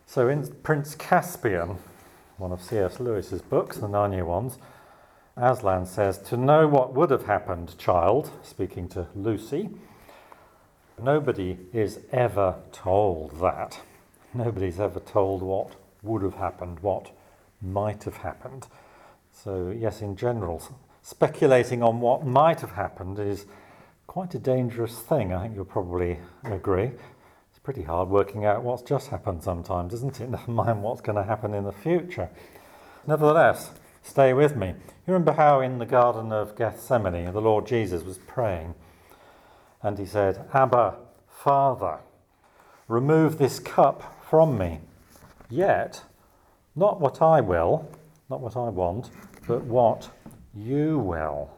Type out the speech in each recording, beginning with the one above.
So in Prince Caspian, one of C.S. Lewis's books, the Narnia ones, Aslan says, "To know what would have happened, child," speaking to Lucy, "nobody is ever told that. Nobody's ever told what would have happened, what might have happened." So yes, in general, speculating on what might have happened is quite a dangerous thing. I think you'll probably agree. It's pretty hard working out what's just happened sometimes, isn't it? Never mind what's going to happen in the future. Nevertheless, stay with me. You remember how in the Garden of Gethsemane, the Lord Jesus was praying, and he said, "Abba, Father, remove this cup from me. Yet, not what I will, not what I want, but what you will."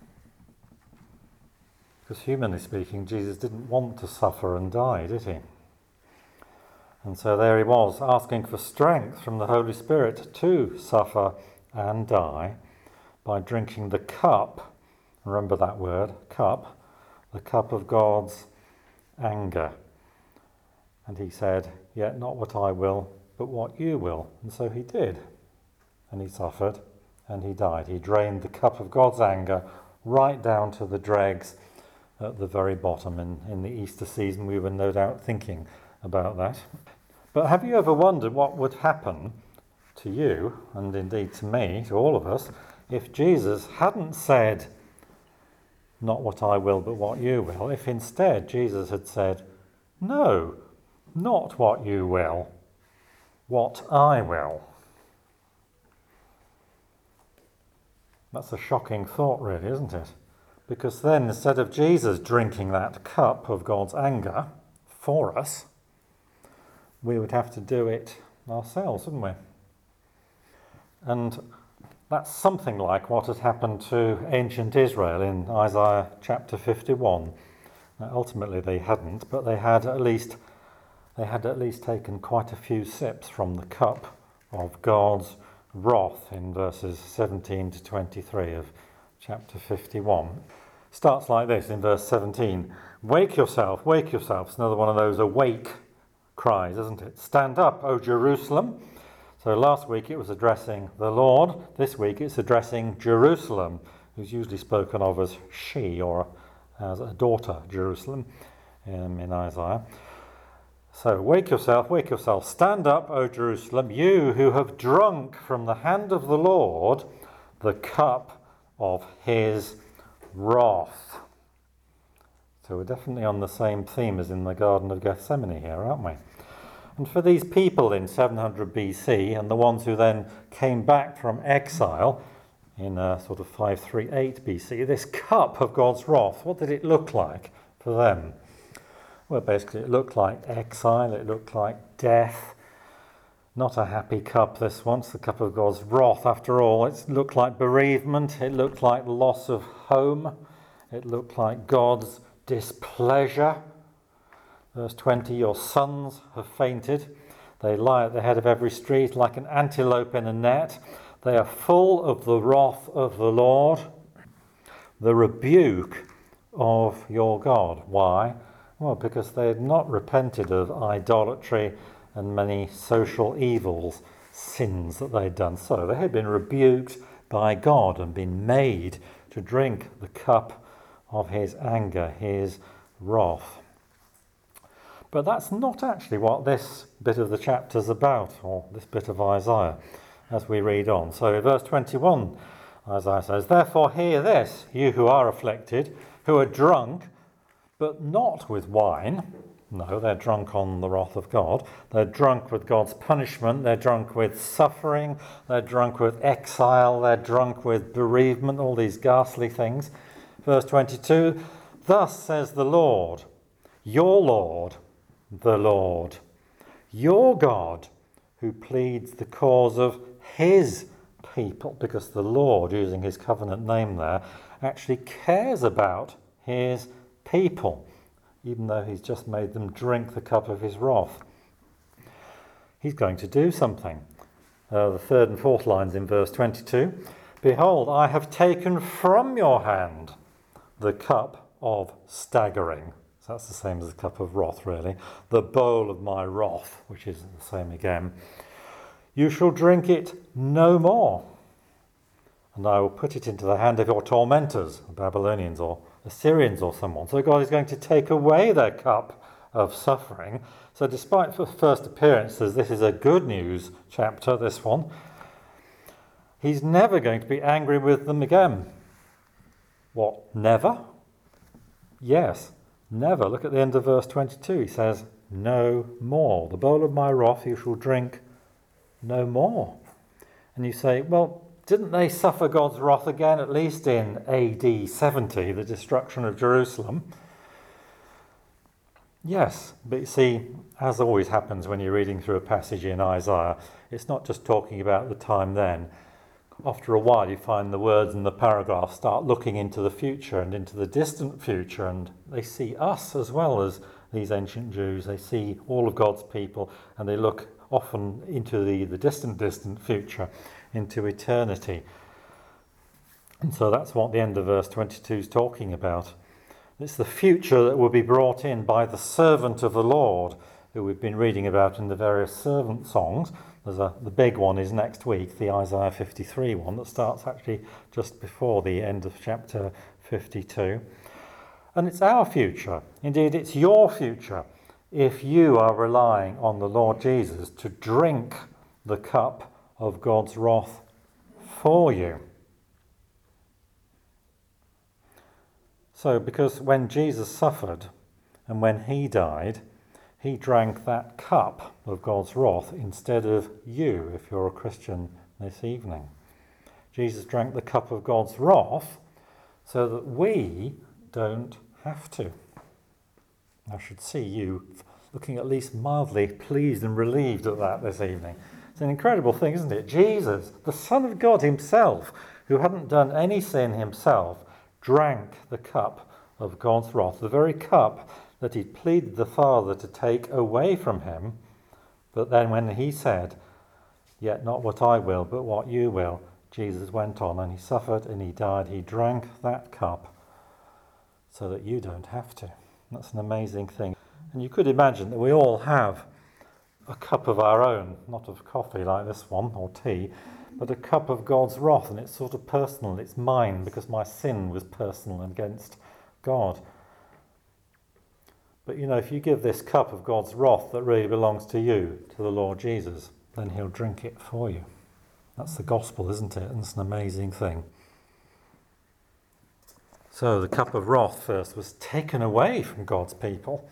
Because humanly speaking, Jesus didn't want to suffer and die, did he? And so there he was, asking for strength from the Holy Spirit to suffer and die by drinking the cup, remember that word, cup, the cup of God's anger. And he said, "Yet not what I will, but what you will." And so he did. And he suffered and he died. He drained the cup of God's anger right down to the dregs at the very bottom. In the Easter season, we were no doubt thinking about that. But have you ever wondered what would happen to you, and indeed to me, to all of us, if Jesus hadn't said, "Not what I will, but what you will," if instead Jesus had said, "No, not what you will, what I will"? That's a shocking thought, really, isn't it? Because then, instead of Jesus drinking that cup of God's anger for us, we would have to do it ourselves, wouldn't we? And that's something like what had happened to ancient Israel in Isaiah chapter 51. Now, ultimately they hadn't, but they had at least taken quite a few sips from the cup of God's wrath in verses 17 to 23 of chapter 51. Starts like this in verse 17. Wake yourself, wake yourself." It's another one of those awake cries, isn't it? "Stand up, O Jerusalem." So last week it was addressing the Lord. This week it's addressing Jerusalem, who's usually spoken of as she or as a daughter, Jerusalem, in Isaiah. So wake yourself, stand up, O Jerusalem, you who have drunk from the hand of the Lord the cup of his wrath. So we're definitely on the same theme as in the Garden of Gethsemane here, aren't we? And for these people in 700 BC and the ones who then came back from exile in sort of 538 BC, this cup of God's wrath, what did it look like for them? Well, basically it looked like exile, it looked like death. Not a happy cup, this one. It's the cup of God's wrath, after all. It looked like bereavement, it looked like loss of home, it looked like God's displeasure. Verse 20, "Your sons have fainted. They lie at the head of every street like an antelope in a net. They are full of the wrath of the Lord, the rebuke of your God." Why? Well, because they had not repented of idolatry and many social evils, sins that they'd done. So they had been rebuked by God and been made to drink the cup of his anger, his wrath. But that's not actually what this bit of the chapter's about, or this bit of Isaiah, as we read on. So in verse 21, Isaiah says, "Therefore hear this, you who are afflicted, who are drunk, but not with wine." No, they're drunk on the wrath of God. They're drunk with God's punishment. They're drunk with suffering. They're drunk with exile. They're drunk with bereavement, all these ghastly things. Verse 22, "Thus says the Lord, your Lord, the Lord, your God, who pleads the cause of his people," because the Lord, using his covenant name there, actually cares about his people, even though he's just made them drink the cup of his wrath. He's going to do something. The third and fourth lines in verse 22, "Behold, I have taken from your hand the cup of staggering." So that's the same as the cup of wrath, really. The bowl of my wrath, which is the same again. You shall drink it no more. And I will put it into the hand of your tormentors, Babylonians or Assyrians or someone. So God is going to take away their cup of suffering. So despite the first appearances, this is a good news chapter, this one. He's never going to be angry with them again. What, never? Yes, never. Look at the end of verse 22. He says, no more. The bowl of my wrath you shall drink no more. And you say, well, didn't they suffer God's wrath again, at least in AD 70, the destruction of Jerusalem? Yes, but you see, as always happens when you're reading through a passage in Isaiah, it's not just talking about the time then. After a while, you find the words in the paragraph start looking into the future and into the distant future, and they see us as well as these ancient Jews. They see all of God's people, and they look often into the distant future, into eternity. And so that's what the end of verse 22 is talking about. It's the future that will be brought in by the servant of the Lord, who we've been reading about in the various servant songs. The big one is next week, the Isaiah 53 one, that starts actually just before the end of chapter 52. And it's our future. Indeed, it's your future if you are relying on the Lord Jesus to drink the cup of God's wrath for you. So, because when Jesus suffered and when he died, he drank that cup of God's wrath instead of you, if you're a Christian this evening. Jesus drank the cup of God's wrath so that we don't have to. I should see you looking at least mildly pleased and relieved at that this evening. It's an incredible thing, isn't it? Jesus, the Son of God himself, who hadn't done any sin himself, drank the cup of God's wrath, the very cup that he pleaded the Father to take away from him. But then when he said, yet not what I will, but what you will, Jesus went on and he suffered and he died. He drank that cup so that you don't have to. That's an amazing thing. And you could imagine that we all have a cup of our own, not of coffee like this one or tea, but a cup of God's wrath, and it's sort of personal. It's mine because my sin was personal against God. But you know, if you give this cup of God's wrath that really belongs to you, to the Lord Jesus, then he'll drink it for you. That's the gospel, isn't it? And it's an amazing thing. So the cup of wrath first was taken away from God's people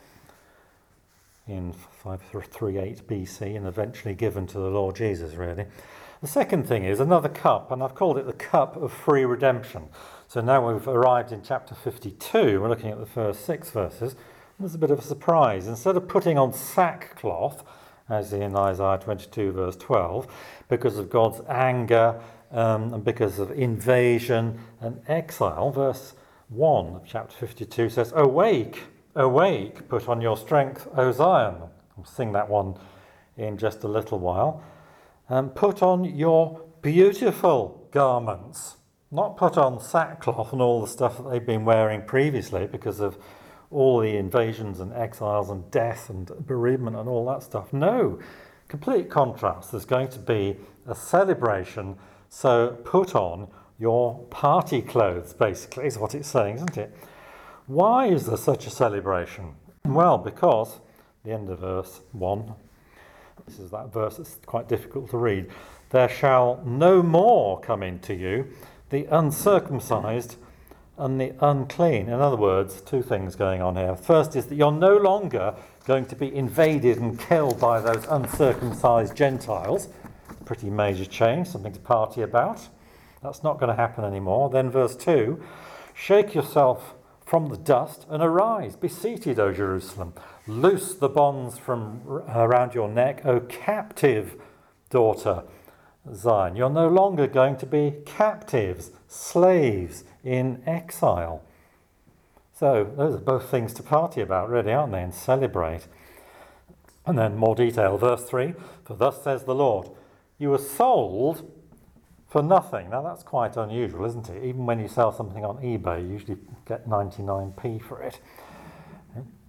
in 538 BC and eventually given to the Lord Jesus, really. The second thing is another cup, and I've called it the cup of free redemption. So now we've arrived in chapter 52, we're looking at the first 6 verses. There's a bit of a surprise. Instead of putting on sackcloth, as in Isaiah 22 verse 12, because of God's anger and because of invasion and exile, verse 1 of chapter 52 says, "Awake, awake, put on your strength, O Zion." We'll sing that one in just a little while. Put on your beautiful garments. Not put on sackcloth and all the stuff that they've been wearing previously because of all the invasions and exiles and death and bereavement and all that stuff. No, complete contrast. There's going to be a celebration, so put on your party clothes, basically, is what it's saying, isn't it? Why is there such a celebration? Well, because, the end of verse 1, this is that verse that's quite difficult to read, "There shall no more come into you the uncircumcised and the unclean." In other words, 2 things going on here. First is that you're no longer going to be invaded and killed by those uncircumcised Gentiles. Pretty major change, something to party about. That's not going to happen anymore. Then verse 2, "Shake yourself from the dust and arise. Be seated, O Jerusalem. Loose the bonds from around your neck, O captive daughter Zion." You're no longer going to be captives, slaves in exile. So those are both things to party about, really, aren't they, and celebrate. And then more detail, verse 3, "For thus says the Lord, you were sold for nothing." Now that's quite unusual, isn't it? Even when you sell something on eBay, you usually get 99p for it.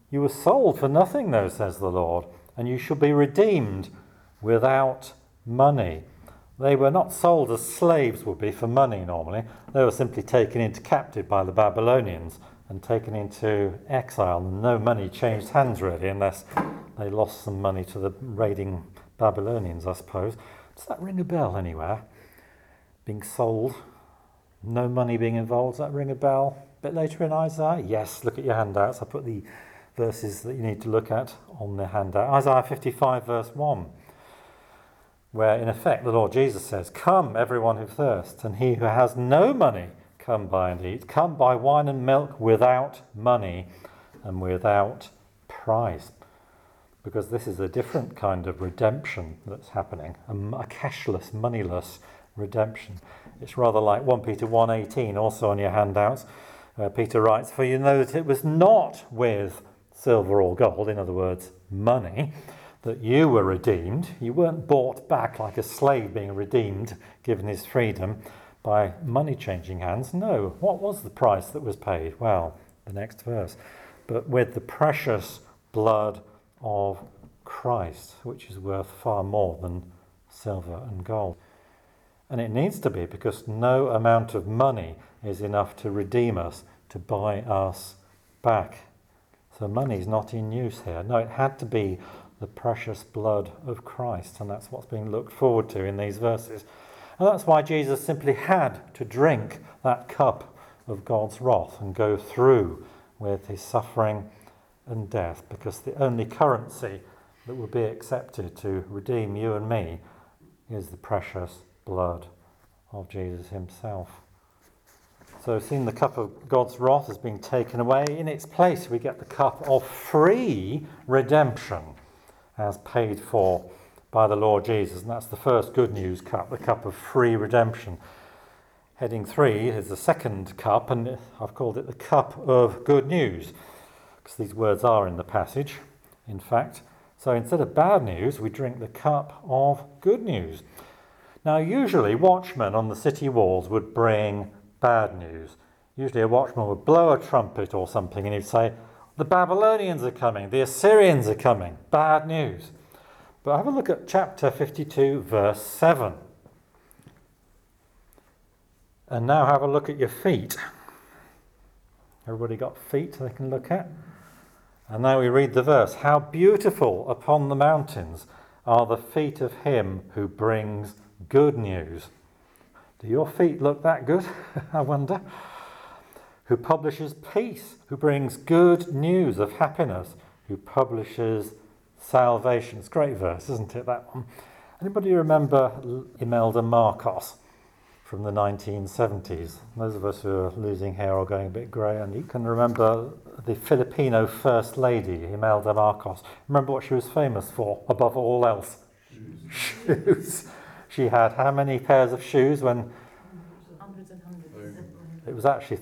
You were sold for nothing, though, says the Lord, and you shall be redeemed without money. They were not sold as slaves would be for money normally. They were simply taken into captive by the Babylonians and taken into exile. No money changed hands really, unless they lost some money to the raiding Babylonians, I suppose. Does that ring a bell anywhere? Being sold, no money being involved, does that ring a bell? A bit later in Isaiah? Yes, look at your handouts. I put the verses that you need to look at on the handout. Isaiah 55 verse 1, where in effect the Lord Jesus says, "Come, everyone who thirsts, and he who has no money, come buy and eat. Come buy wine and milk without money and without price." Because this is a different kind of redemption that's happening, a cashless, moneyless redemption. It's rather like 1 Peter 1:18, also on your handouts, where Peter writes, "For you know that it was not with silver or gold," in other words, money, "that you were redeemed." You weren't bought back like a slave being redeemed, given his freedom, by money changing hands. No. What was the price that was paid? Well, the next verse. "But with the precious blood of Christ, which is worth far more than silver and gold." And it needs to be, because no amount of money is enough to redeem us, to buy us back. So money's not in use here. No, it had to be the precious blood of Christ, and that's what's being looked forward to in these verses. And that's why Jesus simply had to drink that cup of God's wrath and go through with his suffering and death, because the only currency that would be accepted to redeem you and me is the precious blood of Jesus himself. So seeing the cup of God's wrath as being taken away, in its place we get the cup of free redemption as paid for by the Lord Jesus. And that's the first good news cup, the cup of free redemption. Heading 3 is the second cup, and I've called it the cup of good news, because these words are in the passage, in fact. So instead of bad news, we drink the cup of good news. Now, usually watchmen on the city walls would bring bad news. Usually a watchman would blow a trumpet or something and he'd say, "The Babylonians are coming, the Assyrians are coming, bad news." But have a look at chapter 52, verse 7. And now have a look at your feet. Everybody got feet they can look at? And now we read the verse. "How beautiful upon the mountains are the feet of him who brings good news." Do your feet look that good? I wonder. "Who publishes peace, who brings good news of happiness, who publishes salvation." It's a great verse, isn't it, that one? Anybody remember Imelda Marcos from the 1970s? Those of us who are losing hair or going a bit grey, and you can remember the Filipino First Lady, Imelda Marcos. Remember what she was famous for, above all else? Shoes. She had how many pairs of shoes when... Hundreds and hundreds. It was actually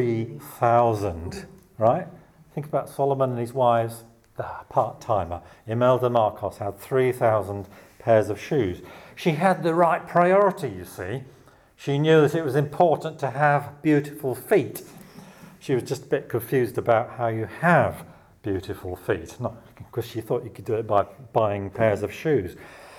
3,000, right? Think about Solomon and his wives, part-timer. Imelda Marcos had 3,000 pairs of shoes. She had the right priority, you see. She knew that it was important to have beautiful feet. She was just a bit confused about how you have beautiful feet, not because she thought you could do it by buying pairs of shoes.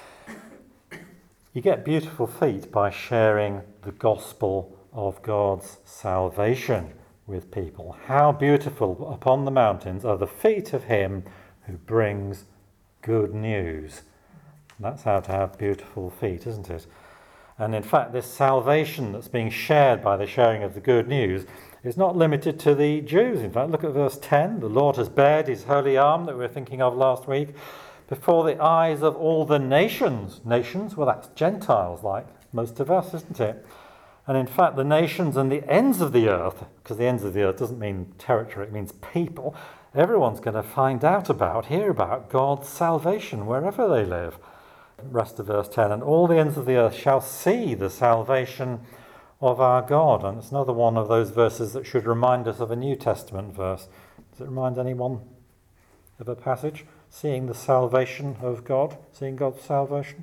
You get beautiful feet by sharing the gospel of God's salvation with people. How beautiful upon the mountains are the feet of him who brings good news. That's how to have beautiful feet, isn't it? And in fact, this salvation that's being shared by the sharing of the good news is not limited to the Jews. In fact, look at verse 10. "The Lord has bared his holy arm," that we were thinking of last week, "before the eyes of all the nations." Nations? Well, that's Gentiles, like most of us, isn't it? And in fact, the nations and the ends of the earth, because the ends of the earth doesn't mean territory, it means people. Everyone's going to hear about God's salvation wherever they live. Rest of verse 10, "And all the ends of the earth shall see the salvation of our God." And it's another one of those verses that should remind us of a New Testament verse. Does it remind anyone of a passage? Seeing the salvation of God, seeing God's salvation.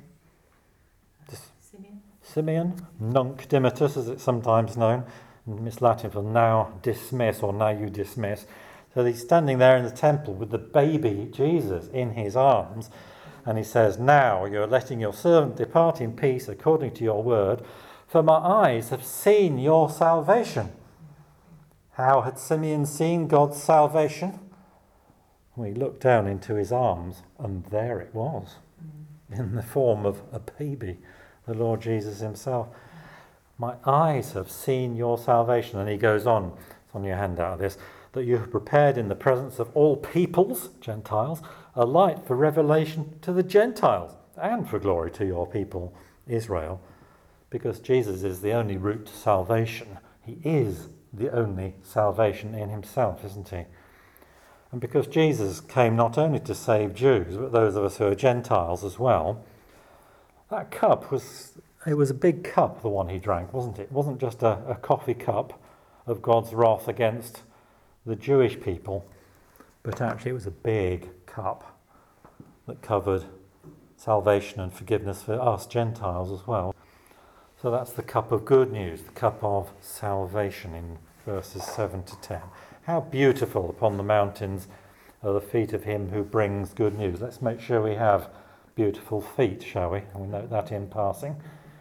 Simeon, Nunc Dimittis, as it's sometimes known, in Miss Latin for now dismiss, or now you dismiss. So he's standing there in the temple with the baby Jesus in his arms, and he says, "Now you're letting your servant depart in peace according to your word, for my eyes have seen your salvation." How had Simeon seen God's salvation? Well, he looked down into his arms, and there it was, in the form of a baby, the Lord Jesus himself. "My eyes have seen your salvation." And he goes on, it's on your handout of this, "that you have prepared in the presence of all peoples," Gentiles, "a light for revelation to the Gentiles and for glory to your people, Israel." Because Jesus is the only route to salvation. He is the only salvation in himself, isn't he? And because Jesus came not only to save Jews, but those of us who are Gentiles as well, that cup was a big cup, the one he drank, wasn't it? It wasn't just a coffee cup of God's wrath against the Jewish people, but actually it was a big cup that covered salvation and forgiveness for us Gentiles as well. So that's the cup of good news, the cup of salvation in verses 7 to 10. How beautiful upon the mountains are the feet of him who brings good news. Let's make sure we have beautiful feet, shall we? And we note that in passing.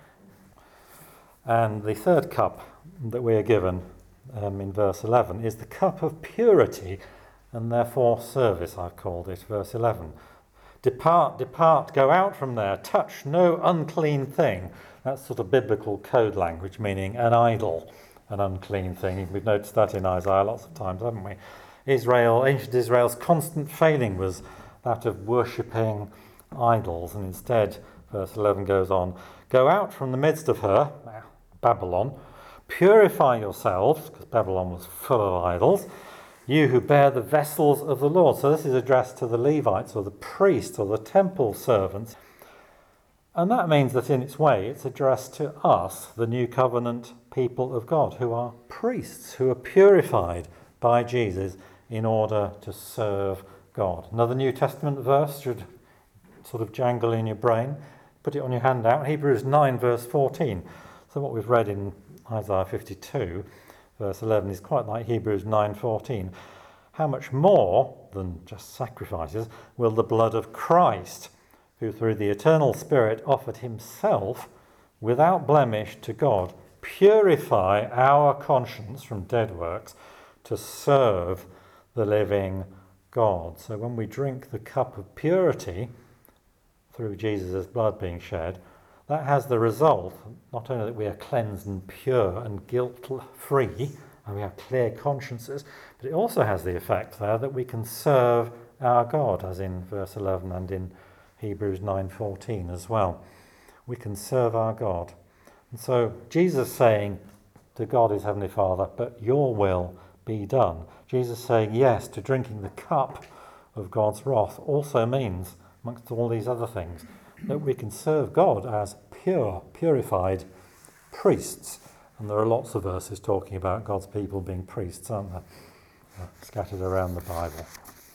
And the third cup that we are given in verse 11 is the cup of purity and therefore service, I've called it, verse 11. "Depart, depart, go out from there, touch no unclean thing." That's sort of biblical code language, meaning an idol, an unclean thing. We've noticed that in Isaiah lots of times, haven't we? Ancient Israel's constant failing was that of worshipping idols, and instead, verse 11 goes on, "Go out from the midst of her," Babylon, "purify yourselves," because Babylon was full of idols, "you who bear the vessels of the Lord." So this is addressed to the Levites or the priests or the temple servants. And that means that in its way it's addressed to us, the new covenant people of God, who are priests, who are purified by Jesus in order to serve God. Another New Testament verse should sort of jangle in your brain. Put it on your handout, Hebrews 9 verse 14. So what we've read in Isaiah 52 verse 11 is quite like Hebrews 9:14. "How much more than just sacrifices will the blood of Christ, who through the eternal Spirit offered himself without blemish to God, purify our conscience from dead works to serve the living God." So when we drink the cup of purity through Jesus' blood being shed, that has the result not only that we are cleansed and pure and guilt-free and we have clear consciences, but it also has the effect there that we can serve our God, as in verse 11 and in Hebrews 9:14 as well. We can serve our God. And so Jesus saying to God his Heavenly Father, "But your will be done." Jesus saying yes to drinking the cup of God's wrath also means, amongst all these other things, that we can serve God as purified priests. And there are lots of verses talking about God's people being priests, aren't there? Scattered around the Bible.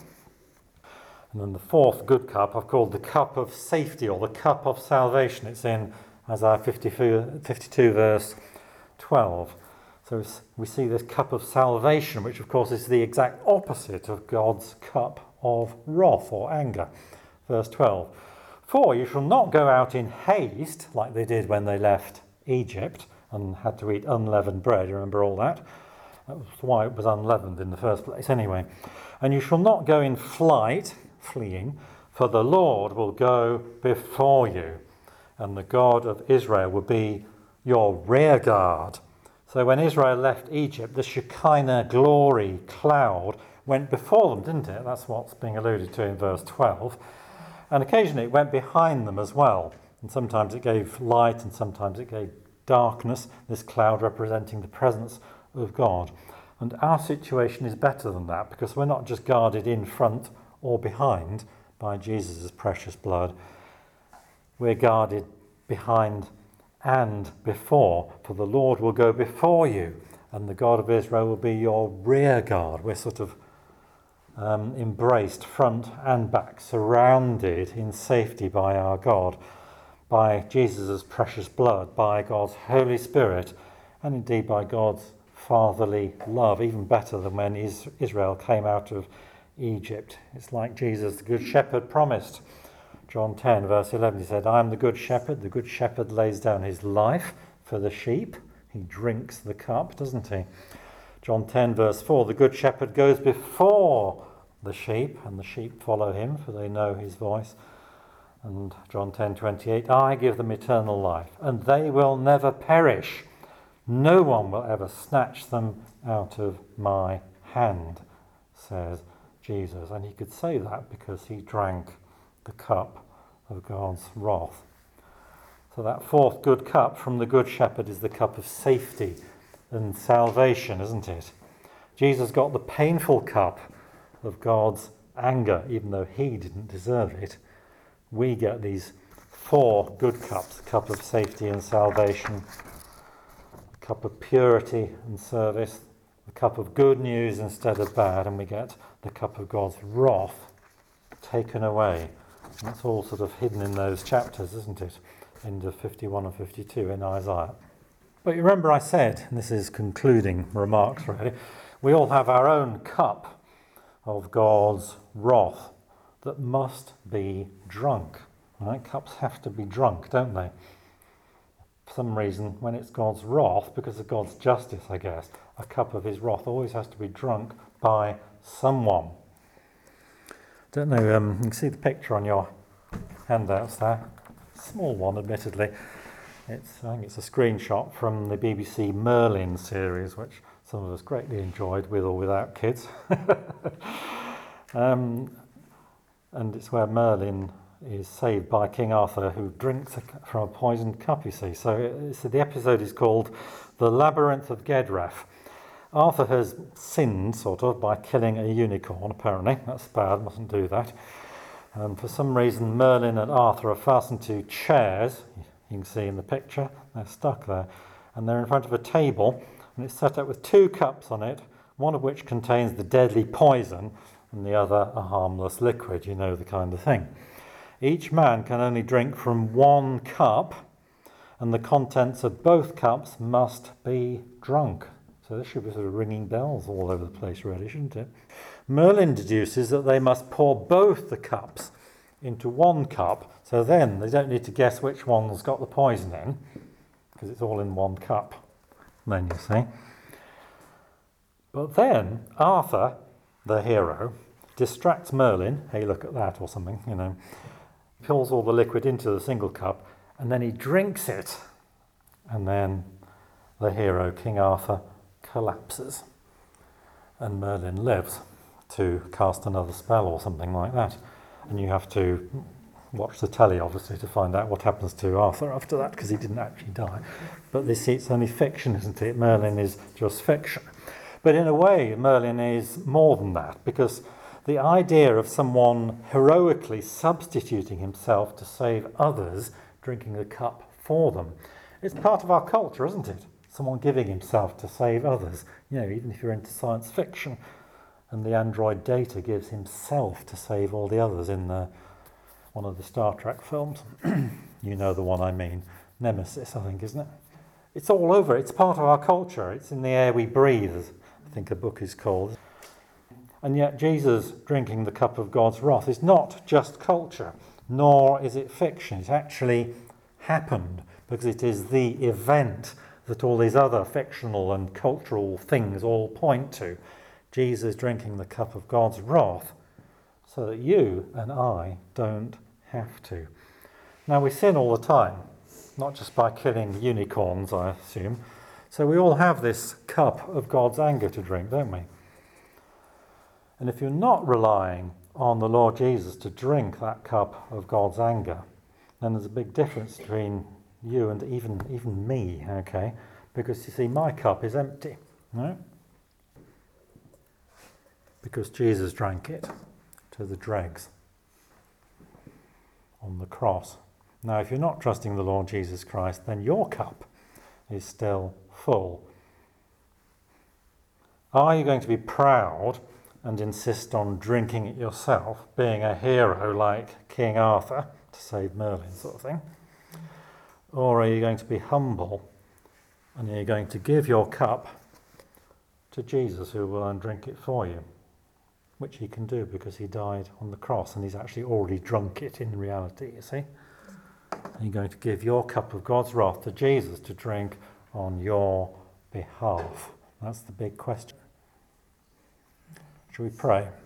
And then the fourth good cup I've called the cup of safety or the cup of salvation. It's in Isaiah 52 verse 12. So we see this cup of salvation, which of course is the exact opposite of God's cup of wrath or anger. Verse 12. "For you shall not go out in haste, like they did when they left Egypt and had to eat unleavened bread." You remember all that? That was why it was unleavened in the first place anyway. "And you shall not go in flight," fleeing, "for the Lord will go before you, and the God of Israel will be your rear guard." So when Israel left Egypt, the Shekinah glory cloud went before them, didn't it? That's what's being alluded to in verse 12. And occasionally it went behind them as well. And sometimes it gave light and sometimes it gave darkness, this cloud representing the presence of God. And our situation is better than that because we're not just guarded in front or behind by Jesus' precious blood. We're guarded behind and before, for the Lord will go before you and the God of Israel will be your rear guard. We're sort of embraced front and back, surrounded in safety by our God, by Jesus' precious blood, by God's Holy Spirit, and indeed by God's fatherly love, even better than when Israel came out of Egypt. It's like Jesus, the Good Shepherd, promised. John 10, verse 11, he said, I am the Good Shepherd. The Good Shepherd lays down his life for the sheep. He drinks the cup, doesn't he? John 10, verse 4, the Good Shepherd goes before the sheep, and the sheep follow him, for they know his voice. And John 10:28, I give them eternal life, and they will never perish. No one will ever snatch them out of my hand, says Jesus. And he could say that because he drank the cup of God's wrath. So that fourth good cup from the Good Shepherd is the cup of safety and salvation, isn't it? Jesus got the painful cup of God's anger, even though he didn't deserve it. We get these four good cups: the cup of safety and salvation, the cup of purity and service, the cup of good news instead of bad, and we get the cup of God's wrath taken away. And it's all sort of hidden in those chapters, isn't it? End of 51 and 52 in Isaiah. But you remember I said, and this is concluding remarks really, we all have our own cup of God's wrath that must be drunk. Right? Cups have to be drunk, don't they? For some reason, when it's God's wrath, because of God's justice, I guess, a cup of his wrath always has to be drunk by someone. Don't know, you can see the picture on your handouts there. Small one, admittedly. I think it's a screenshot from the BBC Merlin series, which some of us greatly enjoyed, with or without kids. And it's where Merlin is saved by King Arthur, who drinks from a poisoned cup, you see. So the episode is called The Labyrinth of Gedref. Arthur has sinned, sort of, by killing a unicorn, apparently. That's bad, mustn't do that. And for some reason, Merlin and Arthur are fastened to chairs. You can see in the picture, they're stuck there. And they're in front of a table, and it's set up with two cups on it, one of which contains the deadly poison, and the other a harmless liquid, you know the kind of thing. Each man can only drink from one cup, and the contents of both cups must be drunk. So this should be sort of ringing bells all over the place, really, shouldn't it? Merlin deduces that they must pour both the cups into one cup, so then they don't need to guess which one's got the poison in, because it's all in one cup, then you see. But then Arthur, the hero, distracts Merlin, hey, look at that, or something, you know, fills all the liquid into the single cup, and then he drinks it. And then the hero, King Arthur, collapses. And Merlin lives to cast another spell or something like that. And you have to watch the telly, obviously, to find out what happens to Arthur after that, because he didn't actually die. But it's only fiction, isn't it? Merlin is just fiction. But in a way, Merlin is more than that, because the idea of someone heroically substituting himself to save others, drinking the cup for them, it's part of our culture, isn't it? Someone giving himself to save others. You know, even if you're into science fiction, and the android Data gives himself to save all the others in one of the Star Trek films. You know the one I mean. Nemesis, I think, isn't it? It's all over. It's part of our culture. It's in the air we breathe, as I think a book is called. And yet Jesus drinking the cup of God's wrath is not just culture, nor is it fiction. It actually happened, because it is the event that all these other fictional and cultural things all point to. Jesus drinking the cup of God's wrath, so that you and I don't have to. Now, we sin all the time, not just by killing unicorns, I assume. So we all have this cup of God's anger to drink, don't we? And if you're not relying on the Lord Jesus to drink that cup of God's anger, then there's a big difference between you and even me, okay? Because you see, my cup is empty, right? Because Jesus drank it to the dregs on the cross. Now, if you're not trusting the Lord Jesus Christ, then your cup is still full. Are you going to be proud and insist on drinking it yourself, being a hero like King Arthur to save Merlin, sort of thing? Or are you going to be humble and are you going to give your cup to Jesus, who will drink it for you, which he can do because he died on the cross and he's actually already drunk it in reality, you see. And you're going to give your cup of God's wrath to Jesus to drink on your behalf. That's the big question. Shall we pray?